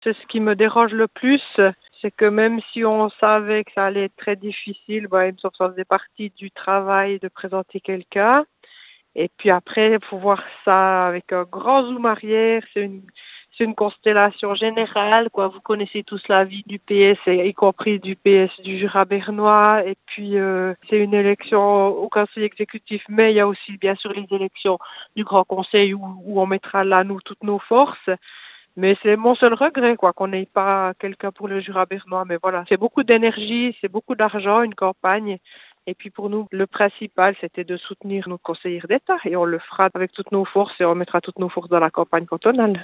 C'est ce qui me dérange le plus, c'est que même si on savait que ça allait être très difficile, il me semble que ça faisait partie du travail de présenter quelqu'un. Et puis après, il faut voir ça avec un grand zoom arrière. C'est une constellation générale, quoi. Vous connaissez tous la vie du PS, et y compris du PS du Jura bernois. Et puis, c'est une élection au conseil exécutif, mais il y a aussi, bien sûr, les élections du Grand Conseil où on mettra là, nous, toutes nos forces. Mais c'est mon seul regret, quoi, qu'on n'ait pas quelqu'un pour le Jura bernois. Mais voilà, c'est beaucoup d'énergie, c'est beaucoup d'argent, une campagne. Et puis pour nous, le principal, c'était de soutenir nos conseillers d'État. Et on le fera avec toutes nos forces et on mettra toutes nos forces dans la campagne cantonale.